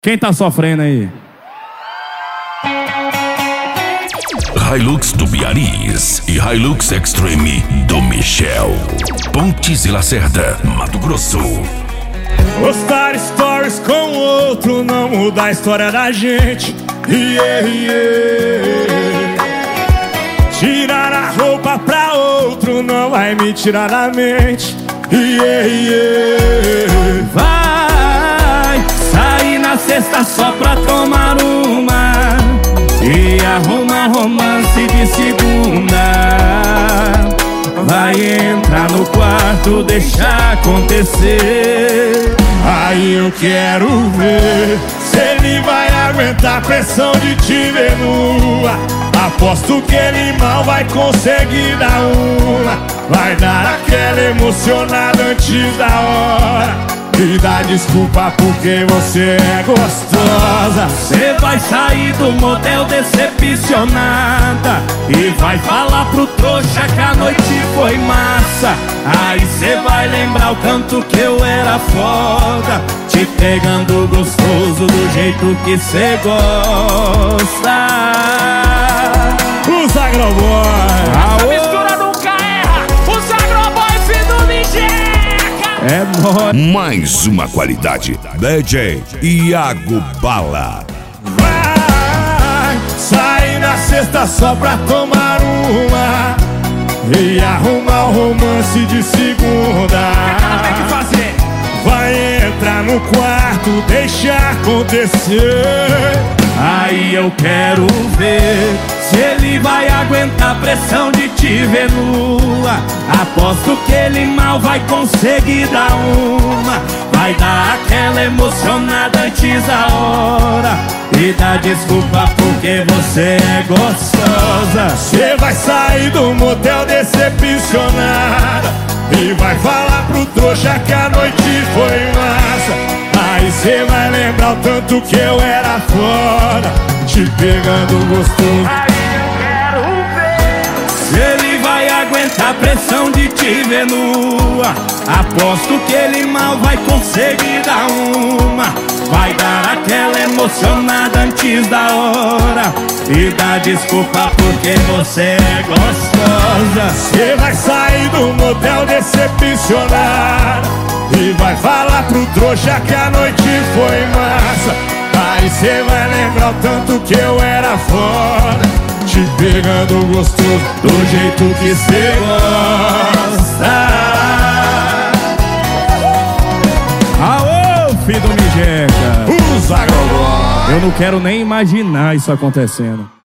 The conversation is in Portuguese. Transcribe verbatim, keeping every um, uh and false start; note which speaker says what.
Speaker 1: Quem tá sofrendo aí?
Speaker 2: Hilux do Biarritz e Hilux Extreme do Michel. Pontes e Lacerda, Mato Grosso.
Speaker 3: Postar stories com outro não muda a história da gente. Yeah, yeah. Tirar a roupa pra outro não vai me tirar da mente. Yeah, yeah.
Speaker 1: Vai sair na sexta só pra tomar uma e arrumar romance de segunda. Vai entrar no quarto, deixar acontecer.
Speaker 3: Aí eu quero ver se ele vai aguentar a pressão de te ver nua. Aposto que ele mal vai conseguir dar uma. Vai dar aquela emocionada antes da hora e dá desculpa porque você é gostosa.
Speaker 1: Cê vai sair do motel decepcionada e vai falar pro trouxa que a noite foi massa. Aí cê vai lembrar o tanto que eu era foda, te pegando gostoso do jeito que cê gosta.
Speaker 3: Os Agroboys.
Speaker 1: Essa mistura nunca erra. Os Agroboys e do Nijeca. É nóis.
Speaker 2: Mais uma qualidade. D J Iago Bala.
Speaker 3: Vai sair na sexta só pra tomar uma e arrumar o romance de segunda. Vai entrar no quarto, deixar acontecer.
Speaker 1: Aí eu quero ver se ele vai aguentar a pressão de te ver nua. Aposto que ele mal vai conseguir dar uma. Vai dar aquela emocionada antes da hora e dá desculpa porque você é gostosa.
Speaker 3: Cê vai sair do motel decepcionada e vai falar pro trouxa que a noite foi massa. Aí cê vai lembrar o tanto que eu era foda, te pegando gostoso.
Speaker 1: Aí eu quero ver se ele vai aguentar a pressão de te ver nua. Aposto que ele mal vai conseguir dar uma. Vai dar aquela emocionada antes da hora e dá desculpa porque você é gostosa.
Speaker 3: Cê vai sair do motel decepcionada e vai falar pro trouxa que a noite foi massa. Aí cê vai lembrar o tanto que eu era foda, te pegando gostoso do jeito que cê gosta.
Speaker 1: Aô, filho do Nijeca.
Speaker 3: Os Agroboys.
Speaker 1: Eu não quero nem imaginar isso acontecendo.